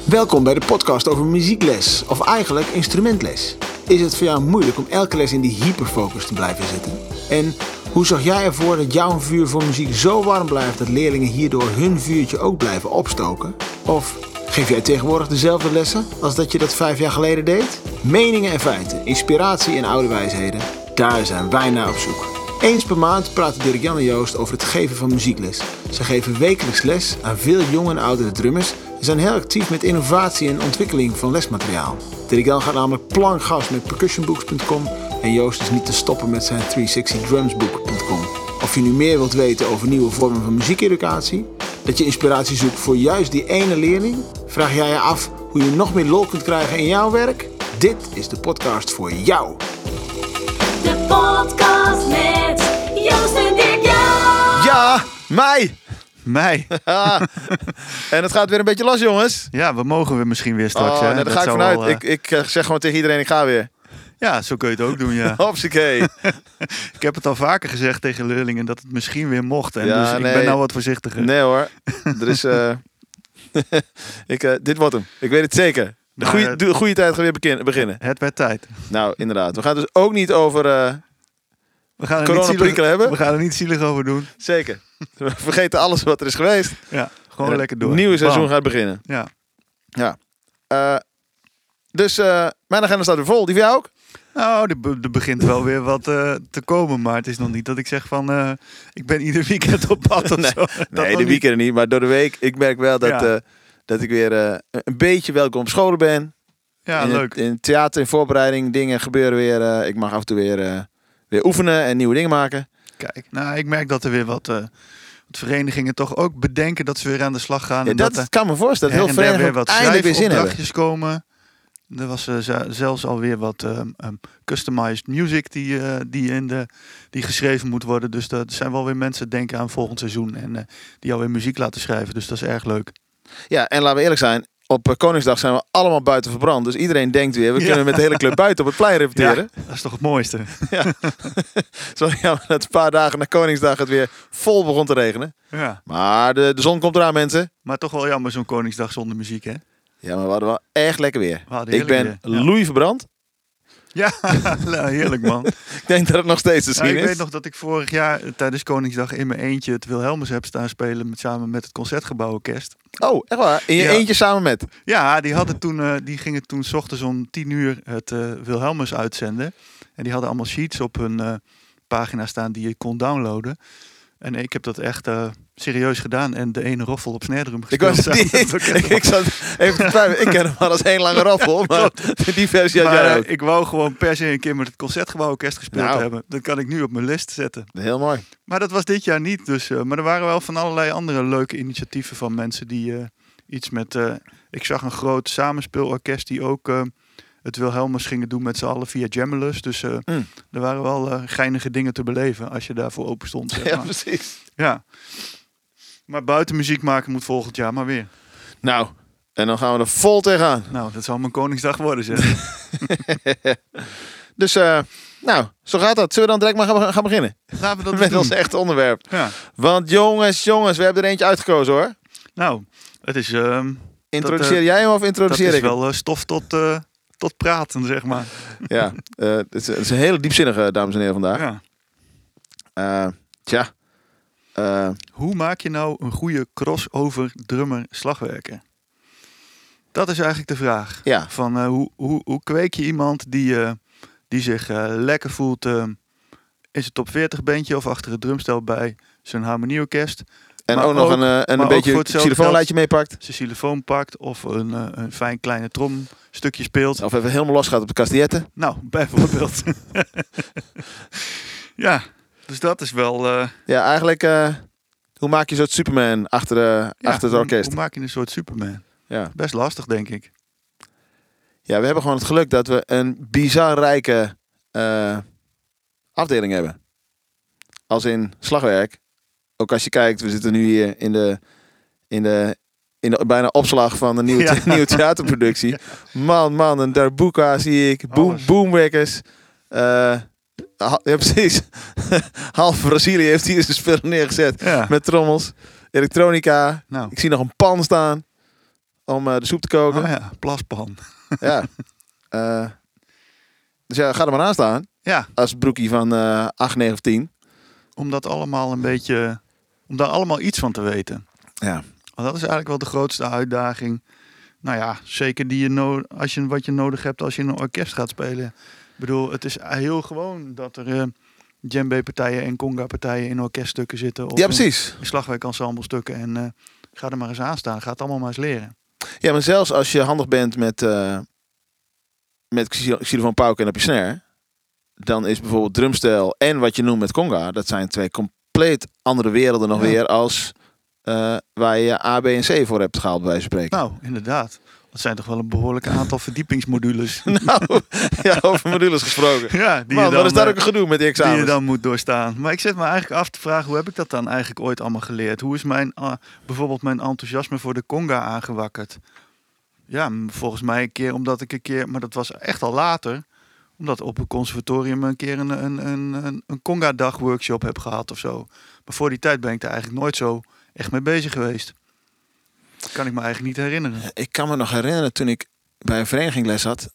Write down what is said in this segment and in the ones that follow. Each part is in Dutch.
Welkom bij de podcast over muziekles, of eigenlijk instrumentles. Is het voor jou moeilijk om elke les in die hyperfocus te blijven zitten? En hoe zorg jij ervoor dat jouw vuur voor muziek zo warm blijft dat leerlingen hierdoor hun vuurtje ook blijven opstoken? Of geef jij tegenwoordig dezelfde lessen als dat je dat 5 jaar geleden deed? Meningen en feiten, inspiratie en oude wijsheden, daar zijn wij naar op zoek. Eens per maand praten Dirk-Jan en Joost over het geven van muziekles. Ze geven wekelijks les aan veel jonge en oudere drummers en zijn heel actief met innovatie en ontwikkeling van lesmateriaal. Dirk-Jan gaat namelijk plankgas met percussionbooks.com en Joost is niet te stoppen met zijn 360drumsbook.com. Of je nu meer wilt weten over nieuwe vormen van muziekeducatie, dat je inspiratie zoekt voor juist die ene leerling, vraag jij je af hoe je nog meer lol kunt krijgen in jouw werk? Dit is de podcast voor jou. De podcast met Joost en Dirk-Jan. Ja, Mij. En het gaat weer een beetje los, jongens. Ja, we mogen weer misschien weer straks. Hè? Nee, daar ga ik vanuit. Ik zeg gewoon tegen iedereen, ik ga weer. Ja, zo kun je het ook doen, ja. Hopsakee. Ik heb het al vaker gezegd tegen leerlingen dat het misschien weer mocht. En Ja, dus ik ben nou wat voorzichtiger. Nee hoor. Er is... dit wordt hem. Ik weet het zeker. De goede tijd gaat weer beginnen. Het werd tijd. Nou, inderdaad. We gaan het dus ook niet over We gaan coronaprikkel hebben. We gaan er niet zielig over doen. Zeker. We vergeten alles wat er is geweest. Ja, gewoon lekker door. Het nieuwe seizoen Bam. gaat beginnen. Ja. Dus mijn agenda staat weer vol. Die van jou ook? Nou, er begint wel weer wat te komen. Maar het is nog niet dat ik zeg van... ik ben ieder weekend op pad of zo. Nee, de weekenden niet. Maar door de week. Ik merk wel dat ik weer een beetje welkom op scholen ben. Ja, leuk. In theater, in voorbereiding. Dingen gebeuren weer. Ik mag af en toe weer oefenen en nieuwe dingen maken. Kijk, nou, ik merk dat er weer wat verenigingen toch ook bedenken dat ze weer aan de slag gaan. Ja, en dat kan me voorstellen. er Heel vereniging weer wat eindelijk weer zin hebben. schrijfopdrachtjes komen. Er was zelfs alweer wat customized music die geschreven moet worden. Dus er zijn wel weer mensen denken aan volgend seizoen en die alweer muziek laten schrijven. Dus dat is erg leuk. Ja, en laten we eerlijk zijn. Op Koningsdag zijn we allemaal buiten verbrand. Dus iedereen denkt weer, we kunnen met de hele club buiten op het plein repeteren. Ja, dat is toch het mooiste. Ja. Sorry, jammer dat een paar dagen na Koningsdag het weer vol begon te regenen. Ja. Maar de zon komt eraan, mensen. Maar toch wel jammer zo'n Koningsdag zonder muziek, hè? Ja, maar we hadden wel echt lekker weer. Ik ben loei verbrand. Ja, heerlijk man. Ik denk dat het nog steeds te zien is. Ik weet nog dat ik vorig jaar tijdens Koningsdag in mijn eentje het Wilhelmus heb staan spelen samen met het Concertgebouworkest. Oh, echt waar? In je eentje samen met? Ja, die gingen toen 's ochtends om 10:00 het Wilhelmus uitzenden. En die hadden allemaal sheets op hun pagina staan die je kon downloaden. En ik heb dat echt serieus gedaan en de ene roffel op snare-drum gespeeld. Ik zat even te twijfelen. Ik ken hem al als één lange roffel, maar die versie had jij ook. Ik wou gewoon per se een keer met het Concertgebouworkest gespeeld hebben. Dat kan ik nu op mijn list zetten. Heel mooi. Maar dat was dit jaar niet. Dus, maar er waren wel van allerlei andere leuke initiatieven van mensen die iets met... ik zag een groot samenspeelorkest die ook het Wilhelmus gingen doen met z'n allen via Jamulus. Dus er waren wel geinige dingen te beleven als je daarvoor open stond. Zeg maar. Ja, precies. Ja. Maar buiten muziek maken moet volgend jaar maar weer. Nou, en dan gaan we er vol tegenaan. Nou, dat zal mijn Koningsdag worden, zeg. Dus, nou, zo gaat dat. Zullen we dan direct maar gaan beginnen? Laten we dat met doen. ons echte onderwerp. Ja. Want jongens, we hebben er eentje uitgekozen hoor. Nou, het is... Introduceer jij hem of introduceer ik hem? Dat is wel stof tot praten, zeg maar. Ja, het is een hele diepzinnige, dames en heren, vandaag. Ja. Hoe maak je nou een goede crossover drummer slagwerker? Dat is eigenlijk de vraag. Ja. Van hoe kweek je iemand die zich lekker voelt in zijn top 40 bandje of achter het drumstel bij zijn harmonieorkest. En maar ook nog een beetje xylofoonlijtje meepakt. Zijn xylofoon pakt of een fijn kleine tromstukje speelt. Of even helemaal los gaat op de castilletten. Nou, bijvoorbeeld. Ja, dus dat is wel... Ja, eigenlijk, hoe maak je een soort Superman achter het orkest? Hoe maak je een soort Superman? Ja. Best lastig, denk ik. Ja, we hebben gewoon het geluk dat we een bizar rijke afdeling hebben. Als in slagwerk. Ook als je kijkt, we zitten nu hier in de bijna opslag van een nieuwe theaterproductie. Ja. Man, een darbuka zie ik. Boomwekkers. Ja, precies. Half Brazilië heeft hier zijn spullen neergezet. Ja. Met trommels. Elektronica. Nou. Ik zie nog een pan staan. om de soep te koken. Oh ja, plaspan. Ja. Dus ja, ga er maar aan staan. Ja, Als broekie van 8, 9 of 10. om dat allemaal een beetje... Om daar allemaal iets van te weten. Ja. Want dat is eigenlijk wel de grootste uitdaging. Nou ja, zeker wat je nodig hebt als je in een orkest gaat spelen. Ik bedoel, het is heel gewoon dat er djembe-partijen en conga-partijen in orkeststukken zitten. Of Ja, precies. in slagwerkensemble-stukken. En ga er maar eens aan staan. Ga het allemaal maar eens leren. Ja, maar zelfs als je handig bent met xylofoon, pauken en op je snare, dan is bijvoorbeeld drumstijl en wat je noemt met conga, dat zijn 2 compleet andere werelden nog weer als waar je A, B en C voor hebt gehaald, bij wijze van spreken. Nou, inderdaad. Dat zijn toch wel een behoorlijk aantal verdiepingsmodules. Nou, ja, over modules gesproken. Ja, Man, wat is daar ook een gedoe met die die examens? je dan moet doorstaan. Maar ik zit me eigenlijk af te vragen, hoe heb ik dat dan eigenlijk ooit allemaal geleerd? Hoe is bijvoorbeeld mijn enthousiasme voor de conga aangewakkerd? Ja, volgens mij omdat ik een keer, maar dat was echt al later, omdat op het conservatorium een keer een conga-dag workshop heb gehad of zo. Maar voor die tijd ben ik daar eigenlijk nooit zo echt mee bezig geweest. Kan ik me eigenlijk niet herinneren. Ik kan me nog herinneren toen ik bij een vereniging les had,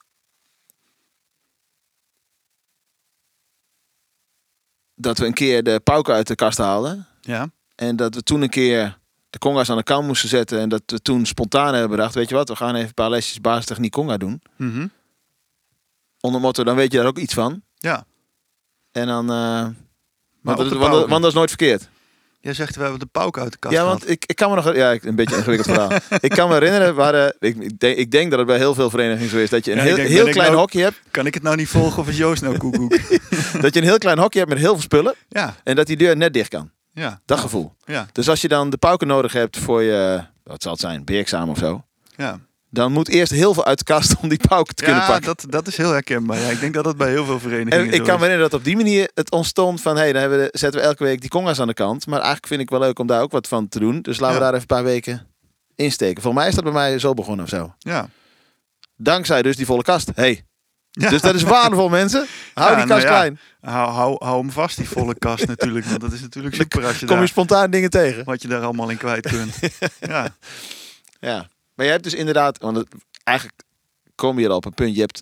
dat we een keer de pauken uit de kast haalden. Ja, En dat we toen een keer de conga's aan de kant moesten zetten. En dat we toen spontaan hebben bedacht, weet je wat, we gaan even een paar lesjes basistechniek conga doen. mhm. Onder motto, dan weet je daar ook iets van. Ja. En dan... Maar op de want pauken. dat is nooit verkeerd. Jij zegt, we hebben de pauk uit de kast Ja, gehad. want ik kan me nog... Ja, een beetje een ingewikkeld verhaal. Ik kan me herinneren, ik denk dat het bij heel veel verenigingen zo is, dat je een Ja, ik denk, heel ben ik klein nou- hokje hebt. Kan ik het nou niet volgen of is Joost nou koekoek? Dat je een heel klein hokje hebt met heel veel spullen. Ja, En dat die deur net dicht kan. ja. Dat gevoel. Ja, Dus als je dan de pauken nodig hebt voor je... Wat zal het zijn? B-examen of zo. ja. Dan moet eerst heel veel uit de kast om die pauken te kunnen Ja, pakken. dat is heel herkenbaar. Ja, ik denk dat dat bij heel veel verenigingen En ik zo kan me is. herinneren dat op die manier het ontstond van... Hey, dan zetten we elke week die conga's aan de kant. Maar eigenlijk vind ik wel leuk om daar ook wat van te doen. Dus laten we Ja. daar even een paar weken insteken. Volgens mij is dat bij mij zo begonnen of zo. Ja. Dankzij dus die volle kast. Hey. Ja. Dus dat is waardevol, mensen. Hou Ja, die nou kast ja. klein. Hou hem vast, die volle kast natuurlijk. Want dat is natuurlijk super als je Kom je daar, spontaan dingen tegen. wat je daar allemaal in kwijt kunt. Ja, Ja. Maar je hebt dus inderdaad... Want eigenlijk kom je er op een punt. Je hebt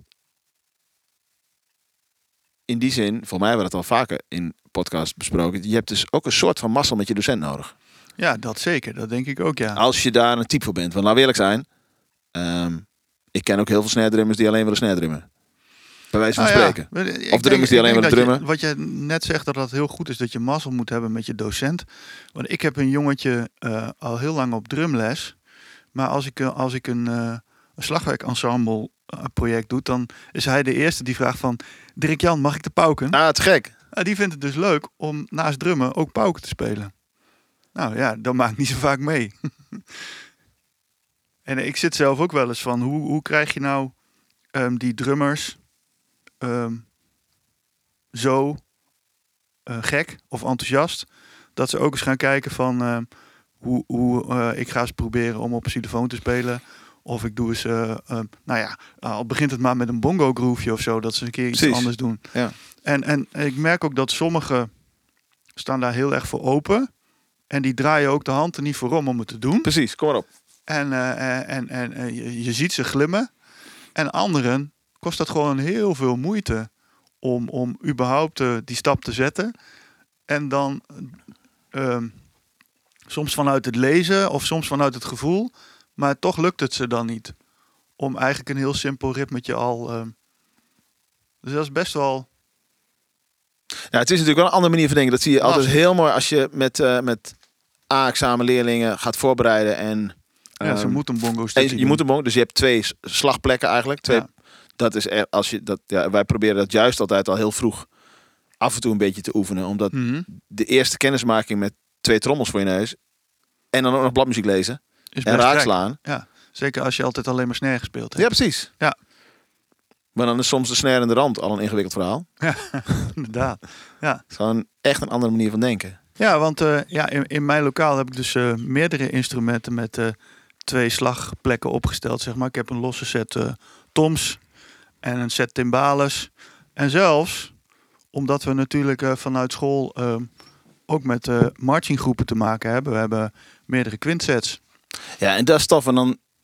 in die zin... Voor mij hebben we dat al vaker in podcasts besproken. Je hebt dus ook een soort van mazzel met je docent nodig. ja, dat zeker. Dat denk ik ook, ja. Als je daar een type voor bent. Want laten we eerlijk zijn. Ik ken ook heel veel snare drummers die alleen willen snare drummen. Bij wijze van Nou ja, spreken. ik Of drummers die denk alleen willen dat je- drummen. Wat je net zegt, dat heel goed is dat je mazzel moet hebben met je docent. Want ik heb een jongetje al heel lang op drumles. Maar als ik een slagwerkensemble project doe, dan is hij de eerste die vraagt van... Dirk-Jan, mag ik de pauken? Ah, het gek. Die vindt het dus leuk om naast drummen ook pauken te spelen. Nou ja, dat maakt niet zo vaak mee. En ik zit zelf ook wel eens van, hoe krijg je nou die drummers zo gek of enthousiast, dat ze ook eens gaan kijken van ik ga eens proberen om op een xylofoon te spelen. Of ik doe eens, nou ja, al begint het maar met een bongo groefje of zo, dat ze een keer iets Precies. anders doen. Ja. En ik merk ook dat sommigen staan daar heel erg voor open. En die draaien ook de hand er niet voor om het te doen. Precies, kom maar op. En je ziet ze glimmen. En anderen kost dat gewoon heel veel moeite om überhaupt die stap te zetten. En dan soms vanuit het lezen of soms vanuit het gevoel. Maar toch lukt het ze dan niet. Om eigenlijk een heel simpel ritmetje al... dus dat is best wel... Ja, het is natuurlijk wel een andere manier van denken. Dat zie je altijd Lastig. heel mooi als je met A-examen leerlingen gaat voorbereiden. En Ja, ze moeten een bongo en stukje je moet hem ook. Dus je hebt 2 slagplekken eigenlijk. Ja. Dat is als je dat. Ja, wij proberen dat juist altijd al heel vroeg af en toe een beetje te oefenen, omdat de eerste kennismaking met 2 trommels voor je neus en dan ook nog bladmuziek lezen is en best gek. raakslaan. Ja, zeker als je altijd alleen maar snare gespeeld hebt. Ja, precies. Ja. Maar dan is soms de snare en de rand al een ingewikkeld verhaal. Inderdaad. Ja, Het is gewoon echt een andere manier van denken. ja want in mijn lokaal heb ik dus meerdere instrumenten met 2 slagplekken opgesteld. Zeg maar. Ik heb een losse set toms en een set timbales. En zelfs, omdat we natuurlijk vanuit school ook met marchinggroepen te maken hebben. We hebben meerdere quintsets. Ja, en dat is tof. En dan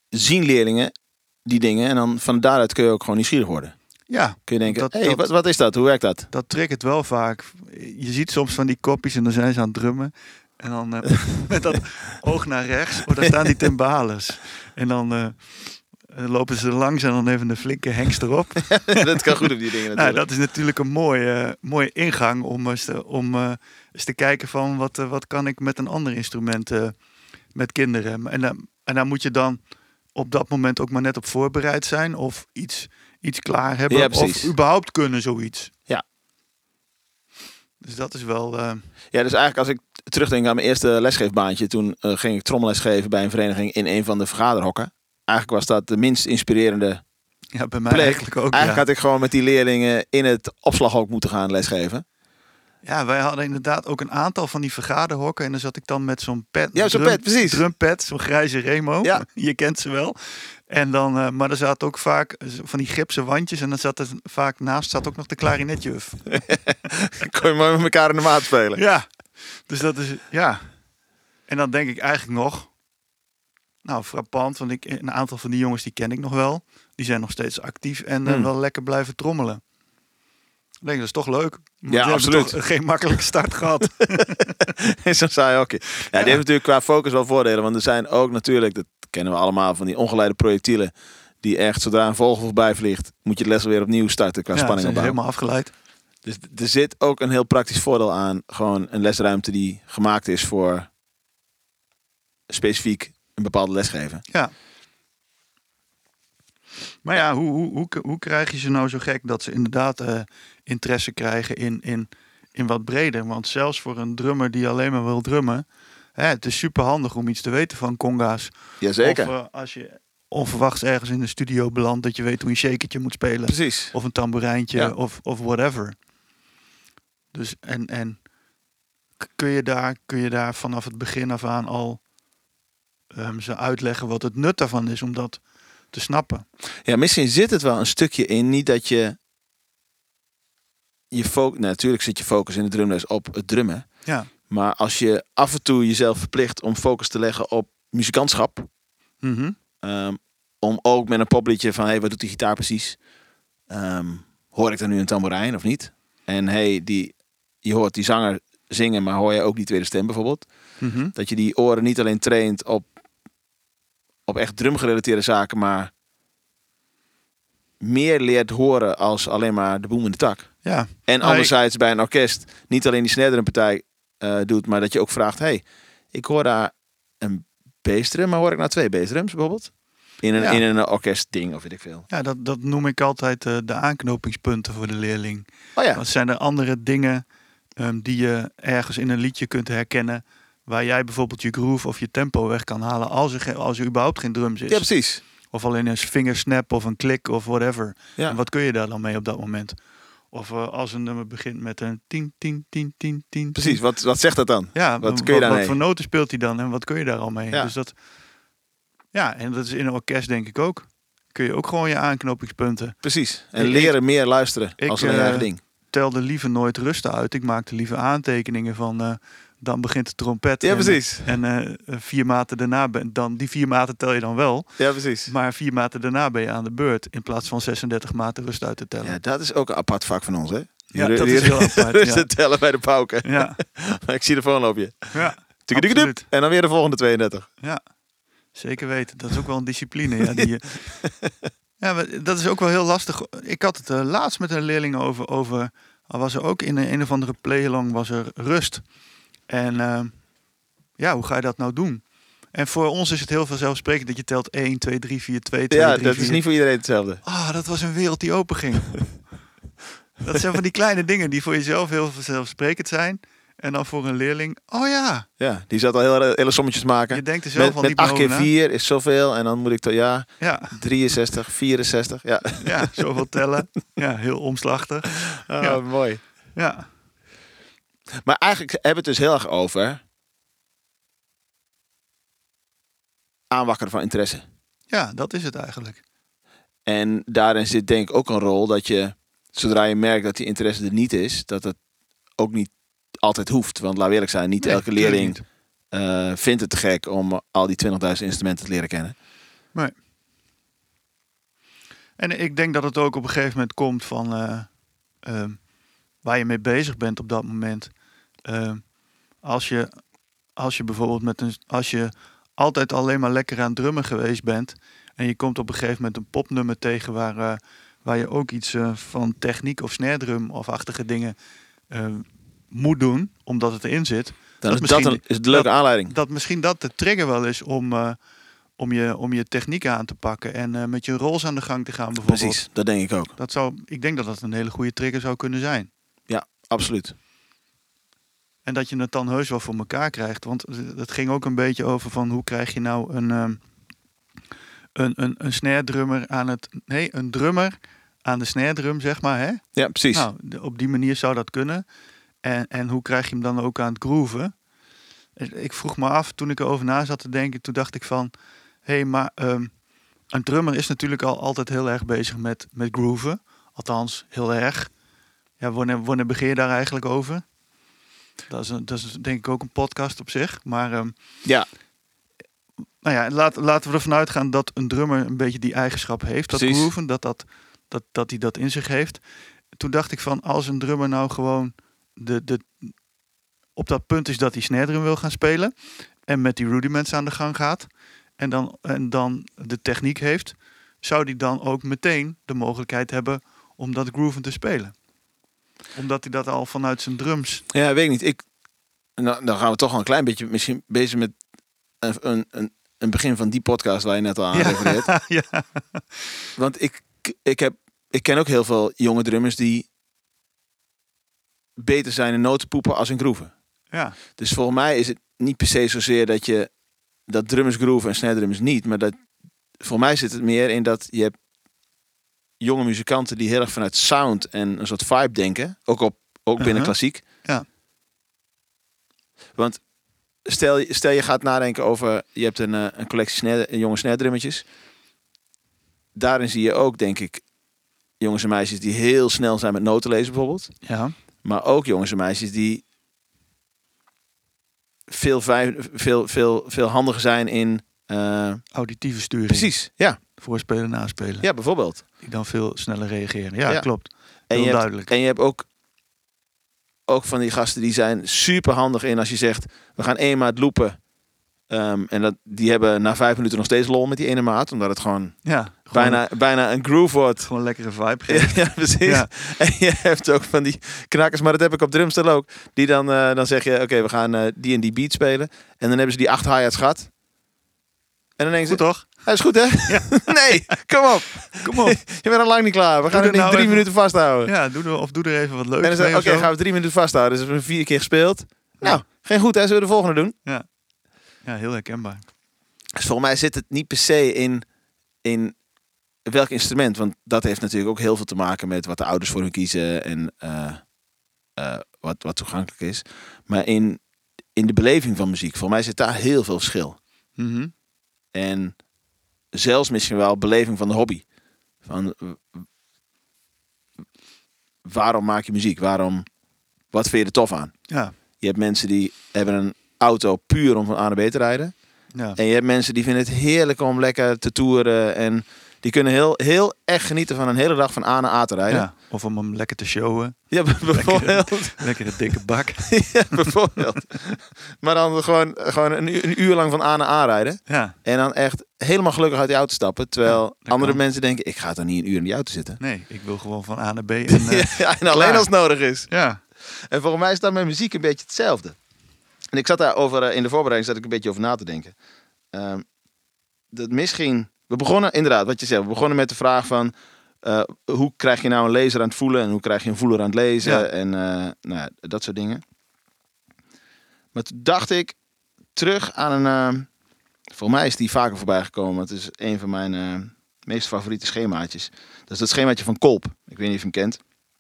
zien leerlingen die dingen. En dan van daaruit kun je ook gewoon nieuwsgierig worden. Ja, Kun je denken, Dat- wat is dat? Hoe werkt dat? dat triggert wel vaak. Je ziet soms van die kopjes en dan zijn ze aan het drummen. En dan met dat oog naar rechts, daar staan die timbales. En dan lopen ze langs en dan even een flinke hengst erop. Dat kan goed op die dingen Nou, natuurlijk. dat is natuurlijk een mooie ingang om eens te kijken van wat kan ik met een ander instrument met kinderen. En daar moet je dan op dat moment ook maar net op voorbereid zijn of iets klaar hebben. Ja, precies. Of überhaupt kunnen zoiets. Ja. Dus dat is wel... Ja, dus eigenlijk als ik terugdenk aan mijn eerste lesgeefbaantje. Toen ging ik trommelles geven bij een vereniging in een van de vergaderhokken. Eigenlijk was dat de minst inspirerende ja, bij mij plek. eigenlijk ook. Eigenlijk Ja. had ik gewoon met die leerlingen in het opslaghok moeten gaan lesgeven. Ja, wij hadden inderdaad ook een aantal van die vergaderhokken. En dan zat ik dan met zo'n pet. Ja, zo'n pet, precies. Drumpad, zo'n grijze Remo. Ja. Je kent ze wel. En dan, maar er zaten ook vaak van die gipsen wandjes. En dan zat er vaak naast ook nog de klarinetjuf. Kon je maar met elkaar in de maat spelen. Ja, dus dat is, ja. En dan denk ik eigenlijk nog, nou, frappant. Want een aantal van die jongens die ken ik nog wel. Die zijn nog steeds actief en wel lekker blijven trommelen. Ik denk, dat is toch leuk. Want die hebben absoluut. toch geen makkelijke start gehad. Zo'n saai hokje. Ja, die heeft natuurlijk qua focus wel voordelen. Want er zijn ook natuurlijk, dat kennen we allemaal, van die ongeleide projectielen. Die echt, zodra een vogel voorbij vliegt, moet je de les weer opnieuw starten qua Ja, spanning zijn opbouwen. helemaal afgeleid. Dus er zit ook een heel praktisch voordeel aan. Gewoon een lesruimte die gemaakt is voor specifiek een bepaalde lesgeven. Ja. Maar ja, hoe krijg je ze nou zo gek dat ze inderdaad interesse krijgen in wat breder? Want zelfs voor een drummer die alleen maar wil drummen, het is super handig om iets te weten van conga's. Jazeker. Of als je onverwachts ergens in de studio belandt, dat je weet hoe een shakertje moet spelen. Precies. Of een tamboerijntje Ja. of whatever. Dus en kun je daar vanaf het begin af aan al ze uitleggen wat het nut daarvan is om dat te snappen. Ja, misschien zit het wel een stukje in. Niet dat je focus... natuurlijk zit je focus in de drumles op het drummen. Ja. Maar als je af en toe jezelf verplicht om focus te leggen op muzikantschap. Mhm. Om ook met een popliedje van, hey, wat doet die gitaar precies? Hoor ik er nu een tamboerijn of niet? En hey, je hoort die zanger zingen, maar hoor je ook die tweede stem bijvoorbeeld? Mhm. Dat je die oren niet alleen traint op echt drumgerelateerde zaken, maar meer leert horen als alleen maar de boem in de tak. Ja. En Nou, anderzijds bij een orkest niet alleen die snare drumpartij doet, maar dat je ook vraagt, hey, ik hoor daar een bassdrum, maar hoor ik nou 2 bassdrums bijvoorbeeld? In een orkestding of weet ik veel. Ja, dat noem ik altijd de aanknopingspunten voor de leerling. Oh ja, Wat zijn er andere dingen die je ergens in een liedje kunt herkennen, waar jij bijvoorbeeld je groove of je tempo weg kan halen als er überhaupt geen drum zit? ja precies. Of alleen een vingersnap of een klik of whatever. Ja. En wat kun je daar dan mee op dat moment? Of als een nummer begint met een 10, 10, 10, 10, 10. Precies, wat zegt dat dan? Ja, Wat kun je daarmee? Wat voor noten speelt hij dan en wat kun je daar al mee? Ja. Dus dat, ja, en dat is in een orkest denk ik ook. Kun je ook gewoon je aanknopingspunten. Precies. En Ik- leren meer luisteren als een eigen ding. Telde liever nooit rusten uit. Ik maakte liever aantekeningen van dan begint de trompet. Ja, en, precies. En 4 maten daarna, die 4 maten tel je dan wel. Ja, precies. Maar 4 maten daarna ben je aan de beurt. In plaats van 36 maten rust uit te tellen. Ja, dat is ook een apart vak van ons, hè? Ja, dat is heel apart. Rusten Ja. tellen bij de pauken. Ja, Ik zie de voorloopje. ja, Tikketikkedoep. absoluut. En dan weer de volgende 32. Ja, zeker weten. Dat is ook wel een discipline. Ja, ja, maar dat is ook wel heel lastig. Ik had het laatst met een leerling over was er ook in een of andere play-along was er rust. En ja, hoe ga je dat nou doen? En voor ons is het heel vanzelfsprekend dat je telt 1, 2, 3, 4, 2, 2, Ja, 3, dat 4. is niet voor iedereen hetzelfde. Dat was een wereld die open ging. Dat zijn van die kleine dingen die voor jezelf heel vanzelfsprekend zijn. En dan voor een leerling, oh ja, Ja, die zat al hele sommetjes maken. je denkt er zelf al Met niet meer 8 over keer na. 4 is zoveel. En dan moet ik toch, ja, Ja, 63, 64. Ja, ja, zoveel tellen. Ja, heel omslachtig. Ja. mooi. Ja, Maar eigenlijk hebben we het dus heel erg over aanwakkeren van interesse. ja, dat is het eigenlijk. En daarin zit denk ik ook een rol dat je, zodra je merkt dat die interesse er niet is, dat het ook niet altijd hoeft. Want laat we eerlijk zijn, niet Nee, elke tuurlijk leerling niet. vindt het te gek om al die 20.000 instrumenten te leren kennen. Nee. En ik denk dat het ook op een gegeven moment komt van waar je mee bezig bent op dat moment. Als je bijvoorbeeld als je altijd alleen maar lekker aan het drummen geweest bent en je komt op een gegeven moment een popnummer tegen waar je ook iets van techniek of snare drum of achtige dingen moet doen, omdat het erin zit. Dan is misschien- dat is een leuke aanleiding. Dat misschien dat de trigger wel is om je techniek aan te pakken en met je rolls aan de gang te gaan bijvoorbeeld. Precies, dat denk ik ook. Ik denk dat dat een hele goede trigger zou kunnen zijn. Ja, absoluut. En dat je het dan heus wel voor elkaar krijgt. Want het ging ook een beetje over van hoe krijg je nou een snare drummer een drummer aan de snare drum, zeg maar. Hè? Ja, precies. Nou, op die manier zou dat kunnen. En hoe krijg je hem dan ook aan het grooven? Ik vroeg me af, toen ik erover na zat te denken, toen dacht ik van, maar een drummer is natuurlijk altijd heel erg bezig met grooven. Althans, heel erg. Ja, wanneer begin je daar eigenlijk over? Dat is denk ik ook een podcast op zich. Maar Ja, nou ja, laten we ervan uitgaan dat een drummer een beetje die eigenschap heeft. Dat Precies. grooven, dat hij dat in zich heeft. Toen dacht ik van, als een drummer nou gewoon op dat punt is dat hij snare drum wil gaan spelen en met die rudiments aan de gang gaat en dan de techniek heeft, zou die dan ook meteen de mogelijkheid hebben om dat grooven te spelen. Omdat hij dat al vanuit zijn drums... ja, weet ik niet. Dan gaan we toch al een klein beetje misschien bezig met een begin van die podcast waar je net al aan refereert. ja. Want ik ken ook heel veel jonge drummers die beter zijn in noten poepen als in groeven. Ja. Dus volgens mij is het niet per se zozeer dat drummers groeven en snare drummers niet. Maar voor mij zit het meer in dat je hebt jonge muzikanten die heel erg vanuit sound en een soort vibe denken. Ook binnen klassiek. Ja. Want stel je gaat nadenken over, je hebt een collectie jonge snare drummetjes. Daarin zie je ook, denk ik, jongens en meisjes die heel snel zijn met noten lezen bijvoorbeeld. Ja. Maar ook jongens en meisjes die veel handiger zijn in... Auditieve sturing. precies, ja. Voorspelen, naspelen. Ja, bijvoorbeeld. Die dan veel sneller reageren. Ja, Ja. klopt. En Heel je duidelijk. En je hebt ook van die gasten die zijn super handig in als je zegt, we gaan 1 maat loopen. Die hebben na 5 minuten nog steeds lol met die ene maat. Omdat het gewoon bijna een groove wordt. Gewoon een lekkere vibe geeft. Ja, precies. Ja. En je hebt ook van die knakkers, maar dat heb ik op drumstel ook. Die dan zeg je, oké, we gaan die en die beat spelen. En dan hebben ze die 8 hi-hats gehad. En dan denken Goed ze, toch? hij is goed hè? Ja. Nee, kom op. Kom op. Je bent al lang niet klaar. We gaan er het niet nou 3 even- minuten vasthouden. Ja, doe er even wat leuks En dan zeg mee je, of oké, zo. gaan we 3 minuten vasthouden. Dus we hebben 4 keer gespeeld. Nou, geen goed hè, zullen we de volgende doen? Ja, heel herkenbaar. Dus volgens mij zit het niet per se in welk instrument. Want dat heeft natuurlijk ook heel veel te maken met wat de ouders voor hun kiezen. En wat toegankelijk is. Maar in de beleving van muziek. Voor mij zit daar heel veel verschil. Mhm. En zelfs misschien wel beleving van de hobby. Van waarom maak je muziek? Wat vind je er tof aan? Ja. Je hebt mensen die hebben een auto puur om van A naar B te rijden. Ja. En je hebt mensen die vinden het heerlijk om lekker te toeren. En die kunnen heel echt genieten van een hele dag van A naar A te rijden. Ja. Of om hem lekker te showen. Ja, bijvoorbeeld. Lekkere dikke bak. Ja, bijvoorbeeld. Maar dan gewoon een uur lang van A naar A rijden. Ja. En dan echt helemaal gelukkig uit die auto stappen. Terwijl dat andere kan. mensen denken, ik ga dan niet een uur in die auto zitten. Nee, ik wil gewoon van A naar B. En, Ja, en alleen als het nodig is. ja. En volgens mij is dat met muziek een beetje hetzelfde. En ik zat daarover in de voorbereiding zat ik een beetje over na te denken. Dat misschien... We begonnen, inderdaad, wat je zegt. We begonnen met de vraag van... hoe krijg je nou een lezer aan het voelen? En hoe krijg je een voeler aan het lezen? Ja. En dat soort dingen. Maar toen dacht ik terug aan een... voor mij is die vaker voorbij gekomen. Het is een van mijn meest favoriete schemaatjes. Dat is het schemaatje van Kolp. Ik weet niet of je hem kent.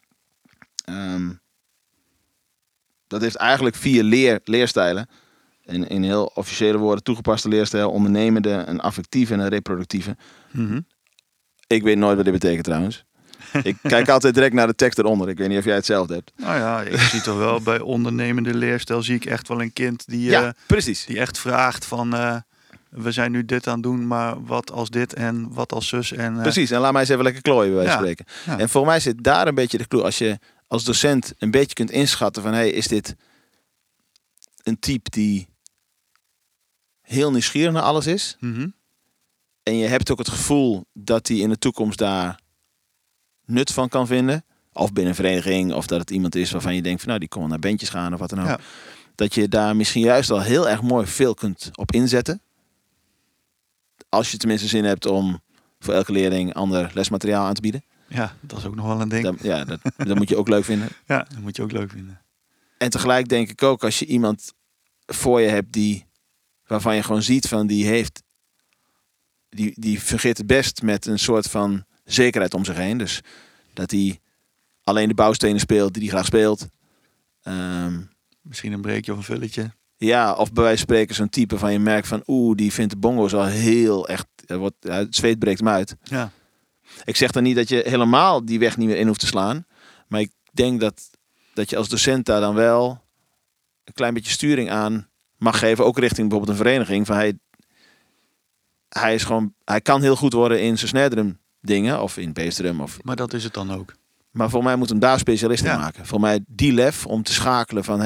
Dat heeft eigenlijk 4 leerstijlen. In heel officiële woorden toegepaste leerstijl. Ondernemende, een affectieve en een reproductieve. Mhm. Ik weet nooit wat dit betekent trouwens. Ik kijk altijd direct naar de tekst eronder. Ik weet niet of jij hetzelfde hebt. Nou ja, ik zie toch wel bij ondernemende leerstijl zie ik echt wel een kind die, Ja, precies. die echt vraagt van we zijn nu dit aan het doen, maar wat als dit en wat als zus. En, Precies, en laat mij eens even lekker klooien bij wijze van Ja. spreken. Ja. En voor mij zit daar een beetje de clue. Als je als docent een beetje kunt inschatten van... hey, is dit een type die heel nieuwsgierig naar alles is? Mhm. En je hebt ook het gevoel dat hij in de toekomst daar nut van kan vinden. Of binnen een vereniging, of dat het iemand is waarvan je denkt van... nou, die kon wel naar bandjes gaan of wat dan ook. Ja. Dat je daar misschien juist al heel erg mooi veel kunt op inzetten. Als je tenminste zin hebt om voor elke leerling ander lesmateriaal aan te bieden. Ja, dat is ook nog wel een ding. Dat moet je ook leuk vinden. Ja, dat moet je ook leuk vinden. En tegelijk denk ik ook, als je iemand voor je hebt waarvan je gewoon ziet van die fungeert het best met een soort van zekerheid om zich heen. Dus dat hij alleen de bouwstenen speelt die hij graag speelt. Misschien een breekje of een vulletje. Ja, of bij wijze van spreken zo'n type van je merkt van die vindt de bongo's al heel echt, het zweet breekt hem uit. Ja. Ik zeg dan niet dat je helemaal die weg niet meer in hoeft te slaan. Maar ik denk dat je als docent daar dan wel een klein beetje sturing aan mag geven. Ook richting bijvoorbeeld een vereniging. Van hij kan heel goed worden in zijn snare drum dingen. Of in bassdrum. Maar dat is het dan ook. Maar voor mij moet hem daar specialist in Ja. maken. Voor mij die lef om te schakelen van...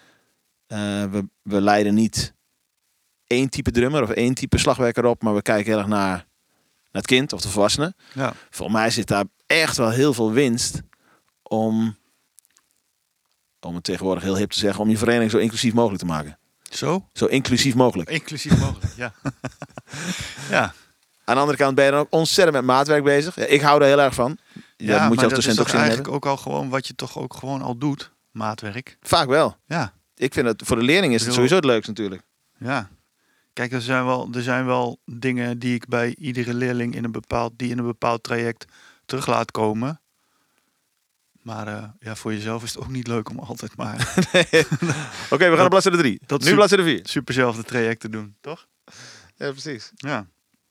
we leiden niet één type drummer of één type slagwerker op. Maar we kijken heel erg naar het kind of de volwassene. Ja. Voor mij zit daar echt wel heel veel winst om het tegenwoordig heel hip te zeggen, om je vereniging zo inclusief mogelijk te maken. Zo? Zo inclusief mogelijk. Inclusief mogelijk, ja. Ja. Aan de andere kant ben je dan ook ontzettend met maatwerk bezig. Ja, ik hou daar heel erg van. Daar moet je als docent ook zin in eigenlijk hebben. ook al gewoon wat je toch ook gewoon al doet. Maatwerk. Vaak wel. Ja. Ik vind het voor de leerling is het sowieso het leukst natuurlijk. Ja. Kijk, er zijn wel dingen die ik bij iedere leerling in een bepaald traject terug laat komen. Maar voor jezelf is het ook niet leuk om altijd maar Oké, we gaan naar bladzijde 3. dat Nu super- bladzijde 4. superzelfde traject te doen, toch? Ja, precies. Ja.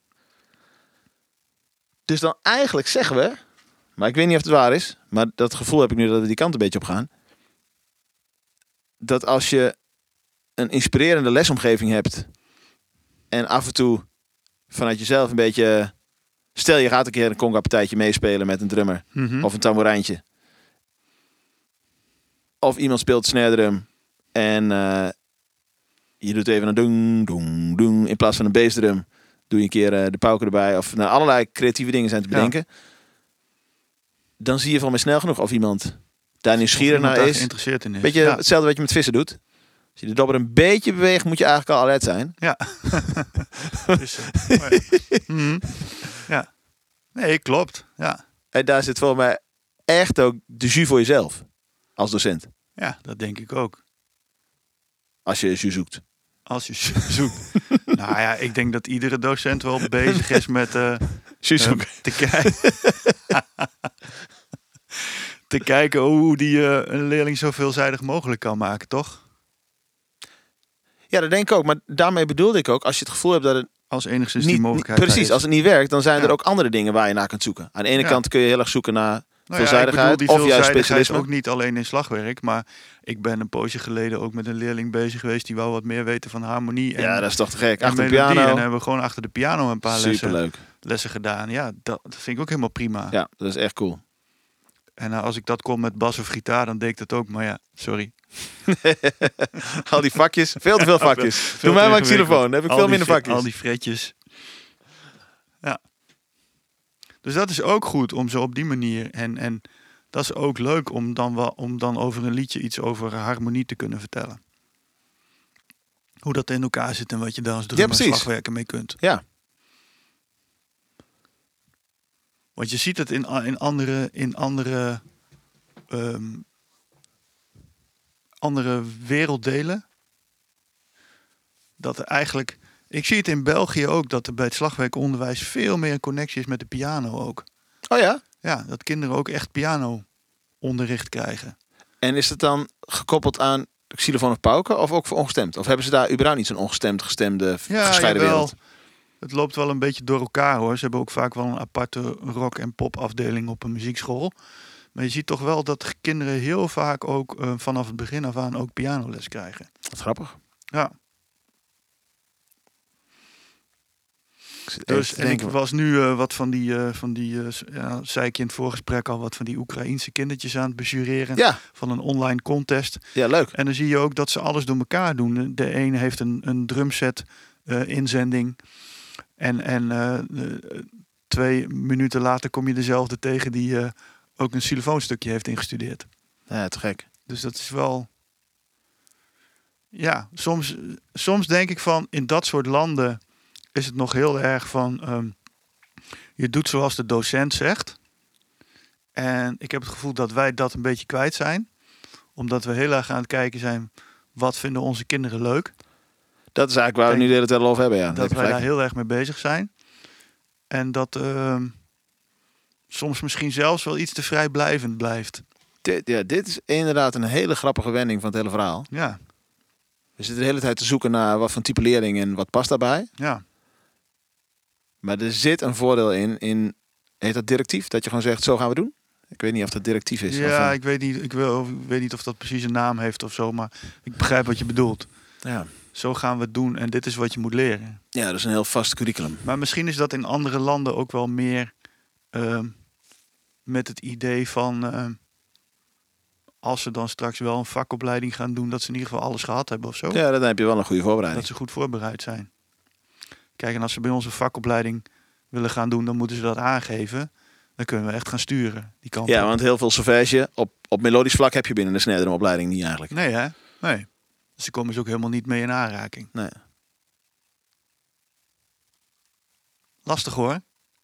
Dus dan eigenlijk zeggen we, maar ik weet niet of het waar is, maar dat gevoel heb ik nu dat we die kant een beetje op gaan. Dat als je een inspirerende lesomgeving hebt en af en toe vanuit jezelf een beetje... Stel je gaat een keer een conga-partijtje meespelen met een drummer Mhm. of een tamboerijntje. Of iemand speelt snare drum en je doet even een dung, dung, dung in plaats van een bassdrum. Doe je een keer de pauken erbij. Of allerlei creatieve dingen zijn te bedenken. Dan zie je van mij snel genoeg of iemand daar nieuwsgierig Iemand naar daar is. geïnteresseerd in is. Weet je, Ja. hetzelfde wat je met vissen doet. Als je de dobber een beetje beweegt, moet je eigenlijk al alert zijn. Ja. Dus, mhm. Ja. Nee, klopt. Ja. En daar zit volgens mij echt ook de jus voor jezelf. Als docent. Ja, dat denk ik ook. Als je jus zoekt. Als je zoekt. Nou ja, ik denk dat iedere docent wel bezig is met Jus zoeken. te kijken hoe die een leerling zo veelzijdig mogelijk kan maken, toch? Ja, dat denk ik ook. Maar daarmee bedoelde ik ook, als je het gevoel hebt dat het Als enigszins die niet, mogelijkheid precies, daar is. als het niet werkt, dan zijn er Ja. ook andere dingen waar je naar kunt zoeken. Aan de ene Ja. kant kun je heel erg zoeken naar Nou ja, veelzijdigheid ik bedoel, die of juist veelzijdigheid specialisme. ook niet alleen in slagwerk, maar ik ben een poosje geleden ook met een leerling bezig geweest die wou wat meer weten van harmonie en, Ja, dat is toch te gek. en Achter de melodie. En piano. hebben we gewoon achter de piano een paar Superleuk. lessen gedaan. Ja, dat vind ik ook helemaal prima. Ja, dat is echt cool. En als ik dat kon met bas of gitaar, dan deed ik dat ook. Maar ja, sorry. Al die vakjes, veel te veel vakjes. Veel Doe mij te maar ingewikkeld. xylofoon, dan heb ik Al veel die minder vakjes. Al die fretjes. Ja. Dus dat is ook goed om zo op die manier. En dat is ook leuk om dan over een liedje iets over harmonie te kunnen vertellen. Hoe dat in elkaar zit en wat je daar als drummer precies. slagwerken mee kunt. Ja, Want je ziet het in andere werelddelen. Dat er eigenlijk... Ik zie het in België ook, dat er bij het slagwerkonderwijs veel meer connectie is met de piano ook. oh ja. Ja, dat kinderen ook echt piano-onderricht krijgen. En is het dan gekoppeld aan xylofoon of pauken of ook voor ongestemd? Of hebben ze daar überhaupt niet zo'n gestemde gescheiden jawel. wereld? Het loopt wel een beetje door elkaar hoor. Ze hebben ook vaak wel een aparte rock- en popafdeling op een muziekschool. Maar je ziet toch wel dat kinderen heel vaak ook vanaf het begin af aan ook pianoles krijgen. Wat grappig. Ja. Dus, even en ik denken. was nu wat van die zei ik in het voorgesprek al, wat van die Oekraïense kindertjes aan het bejureren. Ja, Van een online contest. ja, leuk. En dan zie je ook dat ze alles door elkaar doen. De ene heeft een drumset inzending. En 2 minuten later kom je dezelfde tegen die ook een xylofoonstukje heeft ingestudeerd. Ja, te gek. Dus dat is wel... Ja, soms denk ik van, in dat soort landen is het nog heel erg van... je doet zoals de docent zegt. En ik heb het gevoel dat wij dat een beetje kwijt zijn. Omdat we heel erg aan het kijken zijn, wat vinden onze kinderen leuk? Dat is eigenlijk waar we nu de hele tijd al over hebben. Ja. Dat wij daar heel erg mee bezig zijn. En dat soms misschien zelfs wel iets te vrijblijvend blijft. Dit is inderdaad een hele grappige wending van het hele verhaal. Ja, We zitten de hele tijd te zoeken naar wat voor type leerling en wat past daarbij. ja. Maar er zit een voordeel in heet dat directief? Dat je gewoon zegt, zo gaan we doen? Ik weet niet of dat directief is. Ja, Of, ik weet niet. Ik weet niet of dat precies een naam heeft of zo. Maar ik begrijp wat je bedoelt. ja. Zo gaan we het doen en dit is wat je moet leren. Ja, dat is een heel vast curriculum. Maar misschien is dat in andere landen ook wel meer met het idee van... als ze dan straks wel een vakopleiding gaan doen... dat ze in ieder geval alles gehad hebben of zo. Ja, dan heb je wel een goede voorbereiding. Dat ze goed voorbereid zijn. Kijk, en als ze bij ons een vakopleiding willen gaan doen... dan moeten ze dat aangeven. Dan kunnen we echt gaan sturen. Die kant Ja, op. want heel veel solfège op melodisch vlak heb je binnen de snedrumopleiding niet eigenlijk. Nee, hè? Nee. Dus daar komen ze ook helemaal niet mee in aanraking. Nee. Lastig hoor.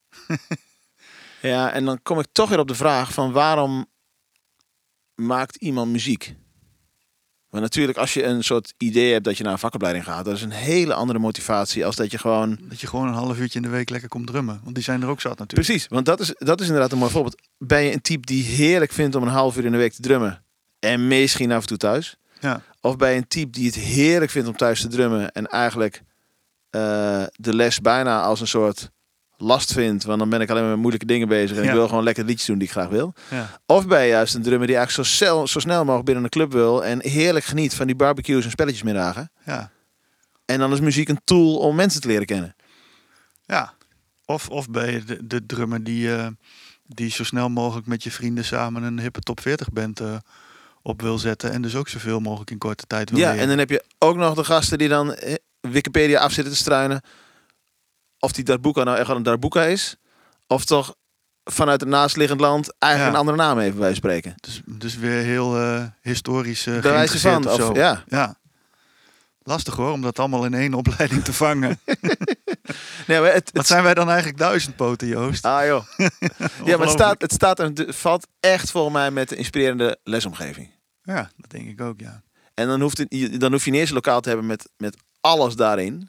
Ja, en dan kom ik toch weer op de vraag van waarom maakt iemand muziek? Want natuurlijk, als je een soort idee hebt dat je naar een vakopleiding gaat, dat is een hele andere motivatie als dat je gewoon... Dat je gewoon een half uurtje in de week lekker komt drummen. Want die zijn er ook zat natuurlijk. Precies, want dat is inderdaad een mooi voorbeeld. Ben je een type die heerlijk vindt om een half uur in de week te drummen en misschien af en toe thuis? Ja. Of ben je een type die het heerlijk vindt om thuis te drummen en eigenlijk de les bijna als een soort last vindt, want dan ben ik alleen maar met moeilijke dingen bezig en Ja. ik wil gewoon lekker liedjes doen die ik graag wil. Ja. Of ben je juist een drummer die eigenlijk zo snel mogelijk binnen een club wil en heerlijk geniet van die barbecues en spelletjesmiddagen. Ja. En dan is muziek een tool om mensen te leren kennen. Ja. Of ben je de drummer die zo snel mogelijk met je vrienden samen een hippe top 40 band op wil zetten. En dus ook zoveel mogelijk in korte tijd wil Ja, leren. en dan heb je ook nog de gasten die dan Wikipedia af zitten te struinen. Of die Darbuka nou echt wel een Darbuka is. Of toch vanuit het naastliggend land eigenlijk Ja. een andere naam heeft, bij wijze van spreken. Dus weer heel historisch Bij wijze geïnteresseerd van, of zo. of, ja. Ja. Lastig hoor, om dat allemaal in één opleiding te vangen. Nee, maar Wat zijn wij dan eigenlijk duizendpoten, Joost? Ah joh. Ja, maar het valt echt volgens mij met de inspirerende lesomgeving. Ja, dat denk ik ook, ja. En dan hoef je niet eens een lokaal te hebben met alles daarin.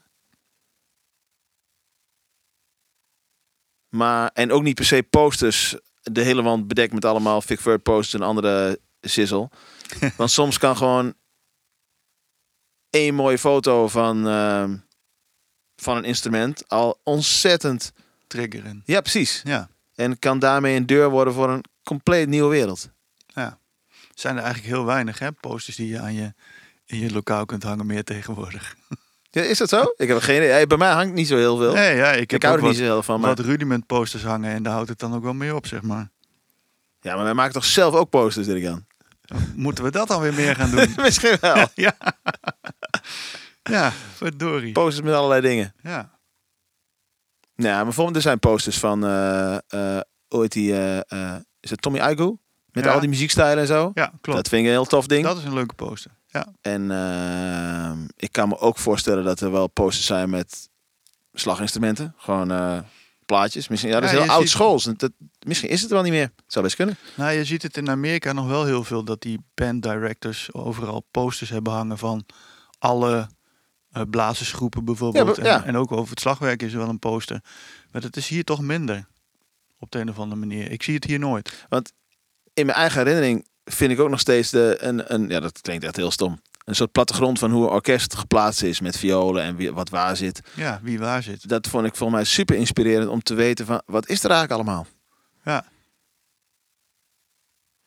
Maar, en ook niet per se posters de hele wand bedekt met allemaal Vic Firth posters en andere sizzle. Want soms kan gewoon één mooie foto van een instrument al ontzettend... Triggeren. Ja, precies. Ja. En kan daarmee een deur worden voor een compleet nieuwe wereld. Ja. Zijn er eigenlijk heel weinig hè, posters die je in je lokaal kunt hangen meer tegenwoordig. Ja, is dat zo? Ik heb geen idee. Hey, bij mij hangt niet zo heel veel. Nee, ja, ik heb hou ook er niet zo heel van. Maar... wat rudiment posters hangen en daar houdt het dan ook wel mee op, zeg maar. Ja, maar wij maken toch zelf ook posters, denk ik aan. Moeten we dat dan weer meer gaan doen? Misschien wel. Ja. Ja, verdorie. Posters met allerlei dingen. Ja. Nou, maar bijvoorbeeld er zijn posters van, hoe heet die, is het Tommy Igoe? Met Ja. al die muziekstijlen en zo. Ja, klopt. Dat vind ik een heel tof ding. Dat is een leuke poster. Ja. En ik kan me ook voorstellen dat er wel posters zijn met slaginstrumenten. Gewoon plaatjes. Misschien, ja, dat is Ja, heel je oud ziet- schools. Misschien is het er wel niet meer. Het zou best kunnen. Nou, je ziet het in Amerika nog wel heel veel dat die band directors overal posters hebben hangen van alle blazersgroepen bijvoorbeeld. Ja, ja. En ook over het slagwerk is er wel een poster. Maar dat is hier toch minder. Op de een of andere manier. Ik zie het hier nooit. In mijn eigen herinnering vind ik ook nog steeds ja, dat klinkt echt heel stom. Een soort plattegrond van hoe een orkest geplaatst is met violen en wat waar zit. Ja, wie waar zit. Dat vond ik volgens mij super inspirerend om te weten van wat is er eigenlijk allemaal. Ja.